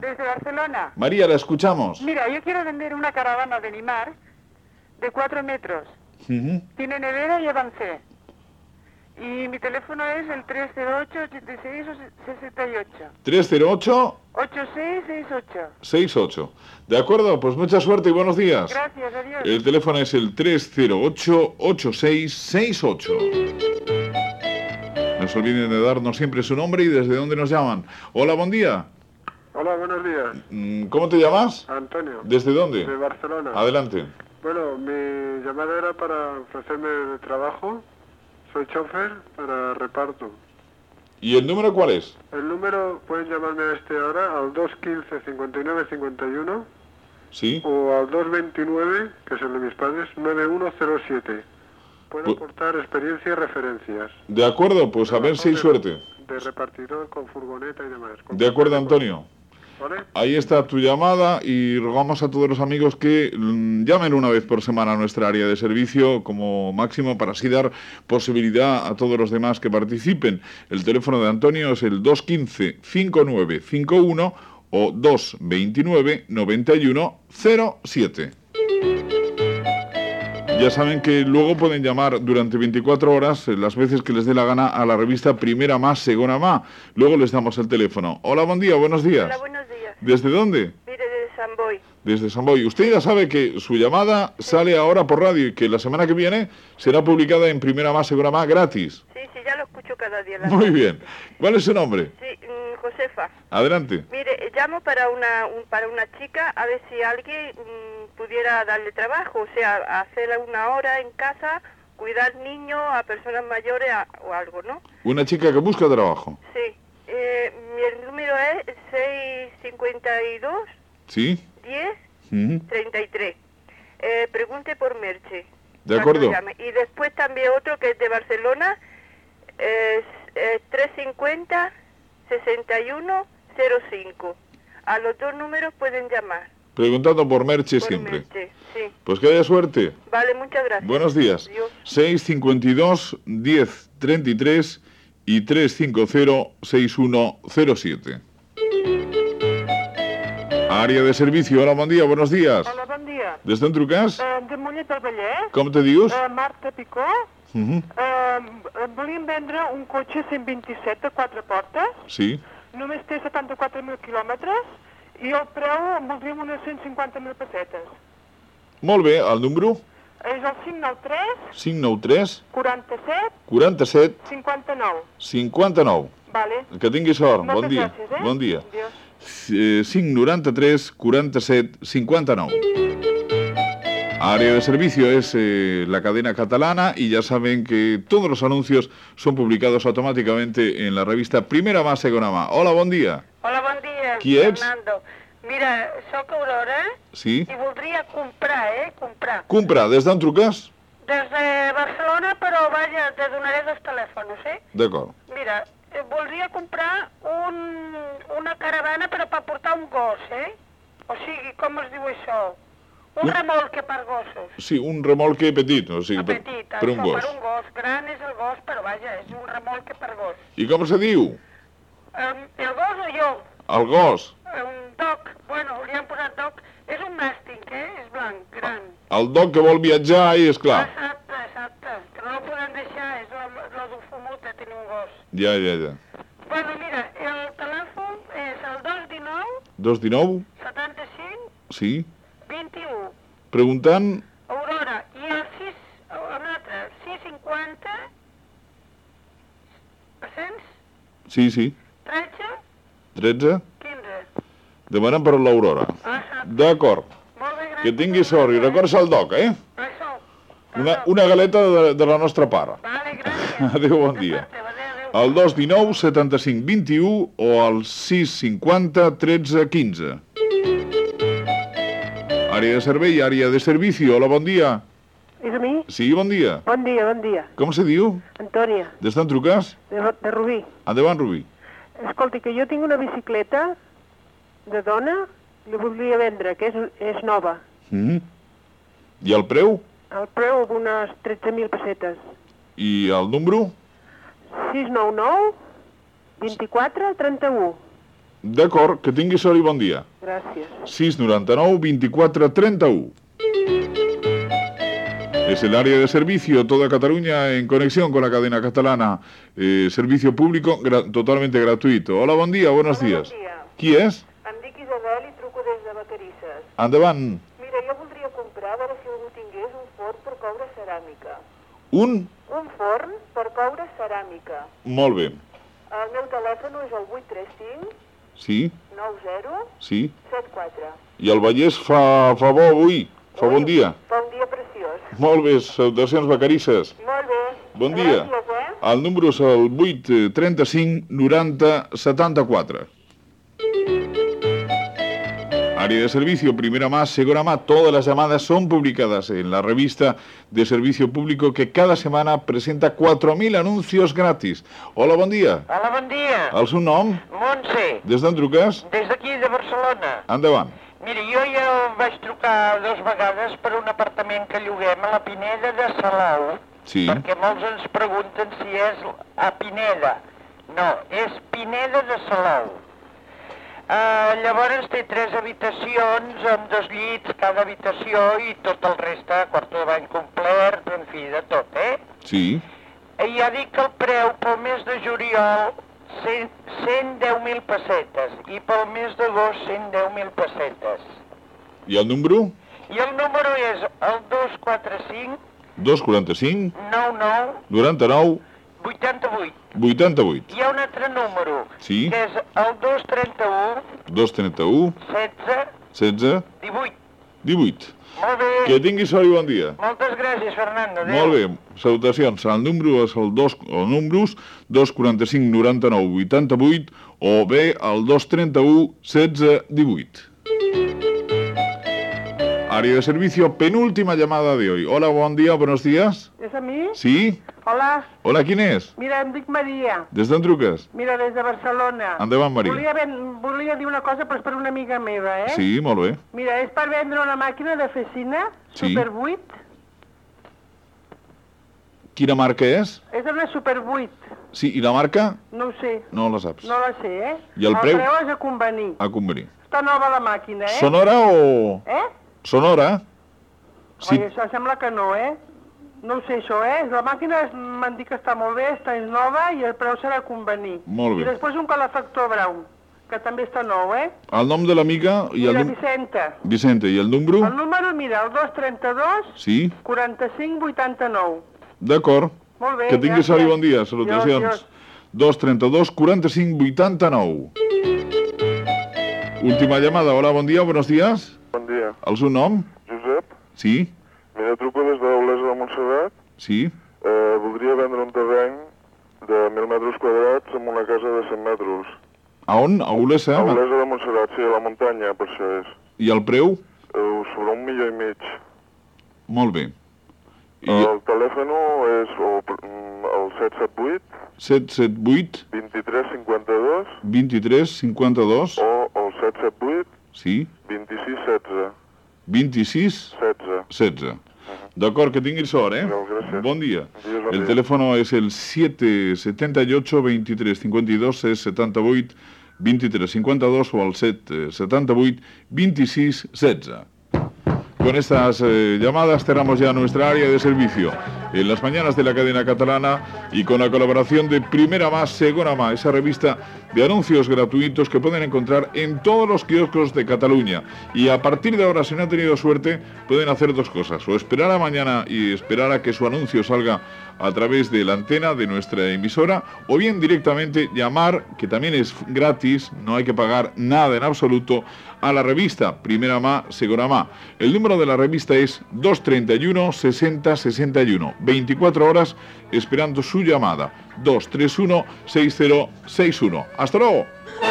Desde Barcelona. María, la escuchamos. Mira, yo quiero vender una caravana de Nimar de 4 metros. Tiene nevera y avancé. Y mi teléfono es el 308-86-68. 308 8668. 68. De acuerdo, pues mucha suerte y buenos días. Gracias, adiós. El teléfono es el 308-8668. No se olviden de darnos siempre su nombre y desde dónde nos llaman. Hola, buen día. Hola, buenos días. ¿Cómo te llamas? Antonio. ¿Desde dónde? De Barcelona. Adelante. Bueno, mi llamada era para ofrecerme trabajo. Soy chofer para reparto. ¿Y el número cuál es? El número, pueden llamarme a este ahora, al 215-5951 ¿Sí? o al 229, que es el de mis padres, 9107. Puedo aportar experiencia y referencias. De acuerdo, pues a ver si hay suerte. De repartidor con furgoneta y demás. De acuerdo, Antonio. ¿Vale? Ahí está tu llamada y rogamos a todos los amigos que llamen una vez por semana a nuestra área de servicio como máximo para así dar posibilidad a todos los demás que participen. El teléfono de Antonio es el 215-5951 o 229-9107. Ya saben que luego pueden llamar durante 24 horas, las veces que les dé la gana, a la revista Primera Más, Segona Más. Luego les damos el teléfono. Hola, buen día, buenos días. Hola, buenos días. ¿Desde dónde? Mire, desde San Boi. Desde San Boi. Usted ya sabe que su llamada sale ahora por radio y que la semana que viene será publicada en Primera Más, Segona Más, gratis. Sí, ya lo escucho cada día. Muy bien. ¿Cuál es su nombre? Sí, Josefa. Adelante. Mire, llamo para una chica a ver si alguien pudiera darle trabajo, o sea, hacer una hora en casa, cuidar niños, a personas mayores o algo, ¿no? Una chica que busca trabajo. Sí. Mi número es 652 ¿Sí? 10 33. Pregunte por Merche. De acuerdo. Y después también otro que es de Barcelona, es 350 61 05. A los dos números pueden llamar. Preguntando por Merche siempre. Merche, sí. Pues que haya suerte. Vale, muchas gracias. Buenos días. Adiós. 652 10 33 y 350 6107. Área de servicio. Hola, buen día, buenos días. Hola, bon dia. Des d'on truques? De Mollet del Vallès. Com te dius? Marta Picó. Volíem vendre un cotxe 127 de 4 portes. Sí. Només té 74.000 quilòmetres i el preu voldríem unes 150.000 pessetes. Molt bé, el número? És el 593 593 47 47 59. 59. Vale. Que tingui sort. Moltes Bon dia. gràcies, Bon dia. Adiós. 593 47 59. Área de servicio es la cadena catalana y ya saben que todos los anuncios son publicados automáticamente en la revista Primera Más, Segona Más. Hola, bon dia. Hola, bon dia. Qui ets? Fernando. Mira, sóc Aurora Sí. i voldria comprar, comprar. Compra, des d'on truques? Des de Barcelona, però vaja, te donaré dos telèfons, D'acord. Mira, voldria comprar una caravana però per portar un gos, O sigui, com es diu això? Un remolque per gossos. Sí, un remolque petit, o sigui, Petit, per un gos. per un gos. Gran és el gos, però vaja, és un remolque per gos. I com se diu? El gos o jo? El gos. Un dog, bueno, li han posat dog. És un màsting, és blanc, gran. El dog que vol viatjar i, esclar. Exacte, que no el podem deixar, és lo d'un fumut de tenir un gos. Ja. Bueno, mira, el telèfon és el 219 219? 75 Sí. 21. Preguntant... Aurora, i el 650 300 Sí. 13 13? 15. Demanem per l'Aurora. D'acord. Molt bé, gràcies. Que tingui sort i records el doc, Això. Una galeta de la nostra part. Vale, gràcies. Adéu, bon dia. Al 219 75 21 o al 650 13 15. Àrea de servei, àrea de servicio. Hola, bon dia. És a mi? Sí, bon dia. Bon dia. Com se diu? Antònia, Des d'on truques? de Rubí. Endavant, Rubí. Escolti, que jo tinc una bicicleta de dona, la voldria vendre, que és nova. I el preu? El preu d'unes 13.000 pessetes. I el número? 699 24 31. D'acord, que tinguis sort i bon dia. Gràcies. 699 24 31. Es el área de servicio, toda Cataluña en conexión con la cadena catalana. Servicio público totalmente gratuito. Hola, bon dia, buenos días. Bon dia. Qui és? Em dic Isabel i truco des de Vacarisses. Endavant. Mira, jo voldria comprar, a veure si algú tingués un forn per coure ceràmica. Un? Un forn per coure ceràmica. Molt bé. El meu telèfon és el 835 Sí, 90 sí. 74. I el Vallès fa bo avui? Fa bon dia? Fa un dia preciós. Molt bé, salutacions Vacarisses. Molt bé. Bon dia. Gràcies, El número és el 835 90 74. Área de servicio, primera más, segunda más. Todas las llamadas son publicadas en la revista de servicio público que cada semana presenta 4.000 anuncios gratis. Hola, bon dia. Hola, bon dia. El seu nom? Montse, Des d'on truques? des d'aquí de Barcelona. Endavant. Mira, jo ja vaig trucar 2 vegades per un apartament que lloguem a la Pineda de Salou. Sí. Perquè molts ens pregunten si és a Pineda. No, és Pineda de Salou. Llavors té 3 habitacions amb 2 llits cada habitació i tot el reste, quarto de bany complet, en fi, de tot, Sí. I ja dic que el preu pel mes de juliol 110.000 pessetes i pel mes d'agost 110.000 pessetes. I el número? I el número és el 245 245 99 99 88. 88. Hi ha un altre número, Sí. que és el 231 231 16 16 18. 18. Molt bé. Que tinguis sort i bon dia. Moltes gràcies, Fernando. Adéu. Molt bé, salutacions. El número és el números 245 99 88 o bé el 231 16 18. Área de servicio, penúltima llamada de hoy. Hola, bon dia, buenos días. És a mi? Sí? Hola, Hola, ¿quién és? mira, em dic Maria. Des d'on truques? Mira, des de Barcelona. Endavant, Maria. Volia dir una cosa, però és per una amiga meva, Sí, molt bé. Mira, és per vendre una màquina de fecina, Sí. Super 8. Quina marca és? És una Super 8. Sí, i la marca? No ho sé, No la saps. no la sé, I el preu? El preu és a convenir. A convenir. Està nova la màquina, Sonora o... Sonora? Sí. Oi, això sembla que no, No ho sé, això, La màquina m'han dit que està molt bé, és nova i el preu serà a convenir. Molt bé. I després un calefactor Brown, que també està nou, El nom de l'amiga i Mira, el... Vicenta. Vicente, i el número? El número, mira, el 232 Sí, 45 89. d'acord. Molt bé, Que tinguis sort i gràcies. bon dia. Salutacions. Adiós. 232 45 89. Última llamada. Hola, bon dia, buenos días. Bon dia. El seu nom? Josep, Sí, mira, truco des d'Olesa de Montserrat. sí. Voldria vendre un terreny de 1.000 metres quadrats amb una casa de 100 metres. A on? A Olesa? A Olesa de Montserrat, sí, a la muntanya, per això és. I el preu? Sobre 1,5 milions. Molt bé. I El telèfon és el 778 778 23 52 23 52 o el 778 sí, 26 16 26 16. 16. D'acord, que tinguis sort, Gràcies. Bon dia. Adiós, bon El dia. teléfono es el 778 23 52 78 23 52 o al 778 26 16. Con estas llamadas cerramos ya nuestra área de servicio en las mañanas de la cadena catalana y con la colaboración de Primera Más, Segona Más, esa revista de anuncios gratuitos que pueden encontrar en todos los kioscos de Cataluña. Y a partir de ahora, si no han tenido suerte, pueden hacer dos cosas: o esperar a mañana y esperar a que su anuncio salga a través de la antena de nuestra emisora, o bien directamente llamar, que también es gratis, no hay que pagar nada en absoluto, a la revista Primera Más, Segona Más. El número de la revista es 231 60 61. 24 horas esperando su llamada. 231 6061. ¡Hasta luego!